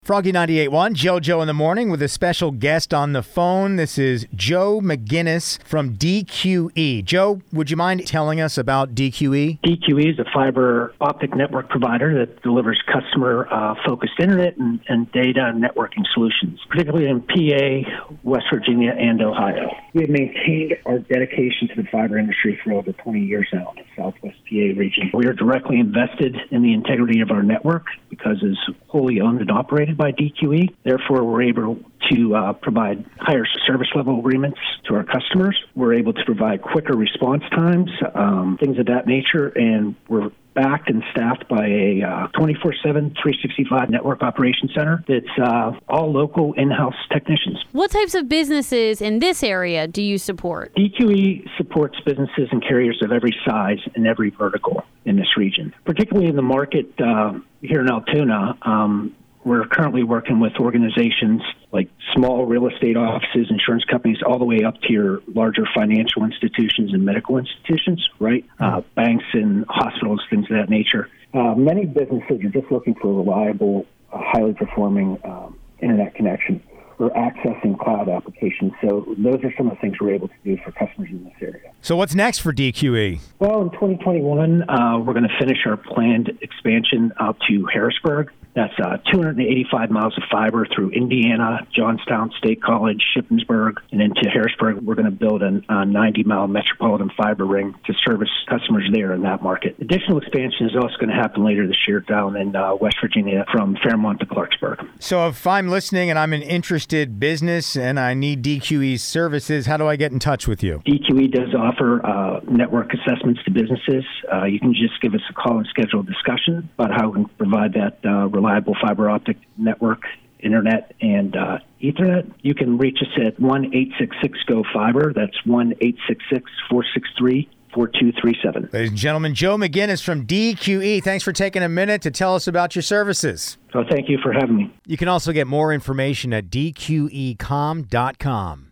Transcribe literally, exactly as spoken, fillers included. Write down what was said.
Froggy ninety-eight point one, JoJo in the morning with a special guest on the phone. This is Joe McGinnis from D Q E. Joe, would you mind telling us about D Q E? D Q E is a fiber optic network provider that delivers customer-focused uh, internet and, and data networking solutions, particularly in P A, West Virginia, and Ohio. We have maintained our dedication to the fiber industry for over twenty years now in the Southwest P A region. We are directly invested in the integrity of our network because it's wholly owned and operated by D Q E. Therefore, we're able to uh, provide higher service level agreements to our customers. We're able to provide quicker response times, um, things of that nature, and we're backed and staffed by a uh, twenty-four seven, three sixty-five network operations center that's uh, all local in-house technicians. What types of businesses in this area do you support? D Q E supports businesses and carriers of every size and every vertical in this region, particularly in the market uh, here in Altoona. Um, We're currently working with organizations like small real estate offices, insurance companies, all the way up to your larger financial institutions and medical institutions, right? Uh, banks and hospitals, things of that nature. Uh, many businesses are just looking for a reliable, uh, highly performing um, internet connection or accessing cloud applications. So those are some of the things we're able to do for customers in this area. So what's next for D Q E? Well, in twenty twenty-one, uh, we're going to finish our planned expansion out to Harrisburg. That's uh, two hundred eighty-five miles of fiber through Indiana, Johnstown State College, Shippensburg, and into Harrisburg. We're going to build a ninety-mile metropolitan fiber ring to service customers there in that market. Additional expansion is also going to happen later this year down in uh, West Virginia from Fairmont to Clarksburg. So if I'm listening and I'm an interested business and I need D Q E's services, how do I get in touch with you? D Q E does offer uh, network assessments to businesses. Uh, you can just give us a call and schedule a discussion about how we can provide that uh, reliable fiber optic network, internet, and uh, Ethernet. You can reach us at one eight six six G O Fiber. That's one eight six six, four six three, four two three seven. Ladies and gentlemen, Joe McGinnis from D Q E. Thanks for taking a minute to tell us about your services. So thank you for having me. You can also get more information at d q e com dot com.